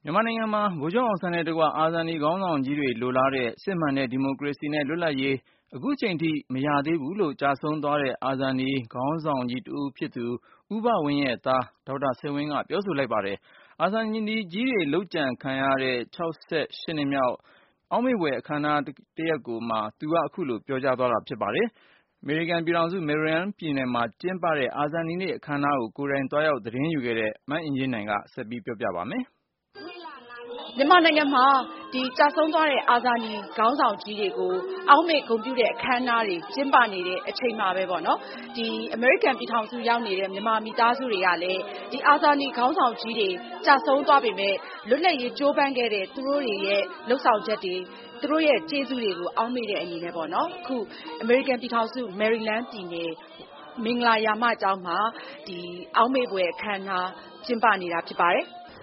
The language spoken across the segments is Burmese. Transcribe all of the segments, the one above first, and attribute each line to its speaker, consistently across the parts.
Speaker 1: မြန်မာနိုင်ငံမှာဗိုလ်ချုပ်အောင်ဆန်းနဲ့တကွအာဇာနည်ခေါင်းဆောင်ကြီးတွေလိုလားတဲ့စစ်မှန်တဲ့ဒီမိုကရေစီနဲ့လွတ်လပ်ရေးအခုချိန်ထိမရသေးဘူးလို့ကြာဆုံးသွားတဲ့အာဇာနည်ခေါင်းဆောင်ကြီးတဦးဖြစ်သူဦးဘဝင်းရဲ့သားဒေါက်တာစိန်ဝင်းကပြောဆိုလိုက်ပါတယ်။အာဇာနည်ကြီးတွေလုပ်ကြံခံရတဲ့68နှစ်မြောက်အောက်မေ့ဖွယ်အခမ်းအနားတရက်ကိုမှသူကအခုလိုပြောကြားသွားတာဖြစ်ပါတယ်။အမေရိကန်ပြည်ထောင်စုမေရီလန်းပြည်နယ်မှာကျင်းပတဲ့အာဇာနည်နေ့အခမ်းအနားကိုကိုယ်တိုင်သွားရောက်သတင်းယူခဲ့တဲ့မအင်ကြင်းနိုင်ကဆက်ပြီးပြောပြပါမယ်။
Speaker 2: မြန်မာနိုင်ငံမှာဒီကြာဆုံးသွားတဲ့အာဇာနည်ခေါင်းဆောင်ကြီးတွေကိုအောက်မေ့ဂုဏ်ပြုတဲ့အခမ်းအနားတွေကျင်းပနေတဲ့အချိန်မှာပဲပေါ့နော်ဒီအမေရိကန်ပြည်ထောင်စုရောက်နေတဲ့မြန်မာမိသားစုတွေကလည်းဒီအာဇာနည်ခေါင်းဆောင်ကြီးတွေကြာဆုံးသွားပေမဲ့လွတ်လပ်ရေးကြိုးပမ်းခဲ့တဲ့သူတို့တွေရဲ့လှုပ်ဆောင်ချက်တွေသူတို့ရဲ့ကျေးဇူးတွေကိုအောက်မေ့တဲ့အနေနဲ့ပေါ့နော်အခုအမေရိကန်ပြည်ထောင်စုမေရီလန်းပြည်နယ်မင်္ဂလာရာမကျောင်းမှာဒီအောက်မေ့ဖွယ်အခမ်းအနားကျင်းပနေတာဖြစ်ပါတယ်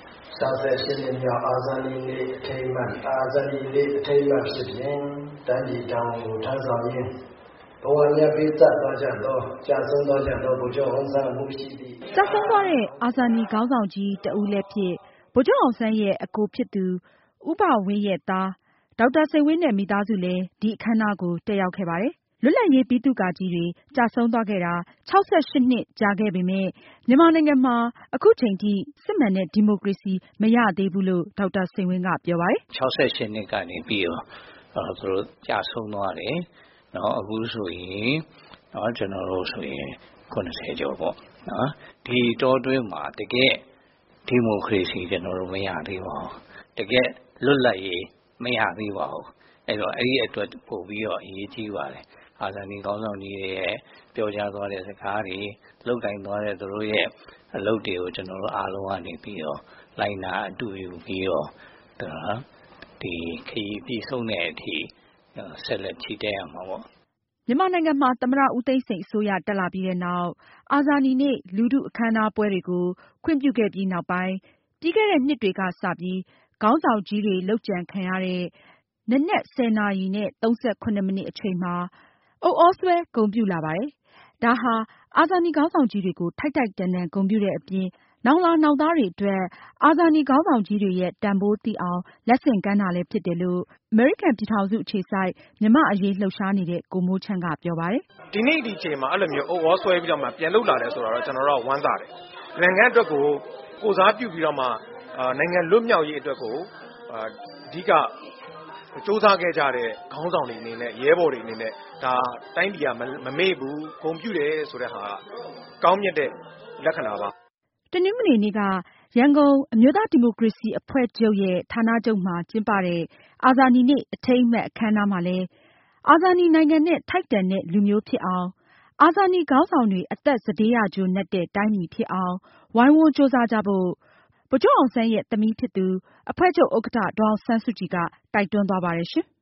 Speaker 3: 68နှစ်မြောက်အာဇာနည်နေ့အထိမ်းအမှတ်ဖြစ်ရင်တန်ကြီးတောင်ကိုထမ်းဆောင်ရင်းဘဝမြတ်ပေးသက်သွားကြသောကြာဆုံးသွားကြသောဗိုလ်ချုပ်အောင်ဆန်းမှုရှိသည့်
Speaker 4: ကြာဆုံးသွားတဲ့အာဇာနည်ခေါင်းဆောင်ကြီးတဦးလည်းဖြစ်ဗိုလ်ချုပ်အောင်ဆန်းရဲ့အကိုဖြစ်သူဦးဘဝင်းရဲ့သားဒေါက်တာစိန်ဝင်းနဲ့မိသားစုလည်းဒီအခမ်းအနားကိုတက်ရောက်ခဲ့ပါတယ်။လွတ်လပ်ရေးဗိသုကာကြီးတွေကြာဆုံးသွားခဲ့တာ68နှစ်ကြာခဲ့ပေမဲ့မြန်မာနိုင်ငံမှာအခုချိန်ထိစစ်မှန်တဲ့ဒီမိုကရေစီမရသေးဘူးလို့ဒေါက်တာစိန်ဝင်းကပြောပါတယ်
Speaker 5: ။68နှစ်ကနေပြီးတော့သူတို့ကြာဆုံးသွားတယ်။နော်အခုဆိုရင်နော်ကျွန်တော်တို့ဆိုရင်90ကျော်ပေါ့နော်ဒီတောတွင်းမှာတကယ်ဒီမိုကရေစီကျွန်တော်တို့မရသေးပါဘူး။တကယ်လွတ်လပ်ရေးမရသေးပါဘူး။အဲ့တော့အဲ့ဒီအတွက်ပို့ပြီးတော့အရေးကြီးပါတယ်။အာဇာနည်ခေါင်းဆောင်ကြီးရဲ့ပြောကြားသွားတဲ့စကားတွေလုပ်တိုင်းသွားတဲ့သူတို့ရဲ့အလုပ်တွေကိုကျွန်တော်တို့အားလုံးကနေပြီးတော့လိုက်နာအတူယူပြီးတော့ဒီခရီးပြီးဆုံးတဲ့အထိဆက်လက်ချီတက်ရမှာပေါ့
Speaker 4: မြန်မာနိုင်ငံမှာသမ္မတဦးသိန်းစိန်အစိုးရတက်လာပြီးတဲ့နောက်အာဇာနည်နေ့လူထုအခမ်းအနားပွဲတွေကိုခွင့်ပြုခဲ့ပြီးနောက်ပိုင်းပြီးခဲ့တဲ့နှစ်တွေကစပြီးခေါင်းဆောင်ကြီးတွေလုပ်ကြံခံရတဲ့နနက်10 နာရီနဲ့38မိနစ်အချိန်မှာအုပ်အောဆွဲဂုဏ်ပြုလာပါတယ်။ဒါဟာအာဇာနည်ခေါင်းဆောင်ကြီးတွေကိုထိုက်ထိုက်တန်တန်ဂုဏ်ပြုတဲ့အပြင်နောင်လာနောင်သားတွေအတွက်အာဇာနည်ခေါင်းဆောင်ကြီးတွေရဲ့တန်ဖိုးသိအောင်လက်ဆင့်ကမ်းတာလည်းဖြစ်တယ်လို့အမေရိကန်ပြည်ထောင်စုအခြေစိုက်မြန်မာ့အရေးလှုပ်ရှားနေတဲ့ကိုမိုးချမ်းကပြောပါတယ်
Speaker 6: ။ဒီနေ့ဒီချိန်မှာအဲ့လိုမျိုးအုပ်အောဆွဲပြီးတော့မှပြန်လုပ်လာတယ်ဆိုတော့ကျွန်တော်တို့ဝမ်းသာတယ်။နိုင်ငံအတွက်ကိုစားပြုပြီးတော့မှနိုင်ငံလွတ်မြောက်ရေးအတွက်ကိုအဓိကစူးစမ်းခဲ့ကြတဲ့ခေါင်းဆောင်တွေအနေနဲ့ရဲဘော်တွေအနေနဲ့ဒါတိုင်းပြည်ကမမေ့ဘူးဂုဏ်ပြုတယ်ဆိုတဲ့ဟာကောင်းမြတ်တဲ့လက္ခဏာပါ
Speaker 4: တနင်္ဂနွေနေ့ကရန်ကုန်အမျိုးသားဒီမိုကရေစီအဖွဲ့ချုပ်ရဲ့ဌာနချုပ်မှာကျင်းပတဲ့အာဇာနည်နေ့အထိမ်းအမှတ်အခမ်းအနားမှာလည်းအာဇာနည်နိုင်ငံနဲ့ထိုက်တန်တဲ့လူမျိုးဖြစ်အောင်အာဇာနည်ခေါင်းဆောင်တွေအသက်စတေးရကြိုနှက်တဲ့တိုင်းပြည်ဖြစ်အောင်ဝိုင်းဝန်းကြိုးစားကြဖို့ဗိုလ်ချုပ်အောင်ဆန်းရဲ့သမီးဖြစ်သူအဖွဲ့ချုပ်ဥက္ကဋ္ဌဒေါ်အောင်ဆန်းစုကြည်ကတိုက်တွန်းသွားပါတယ်ရှင်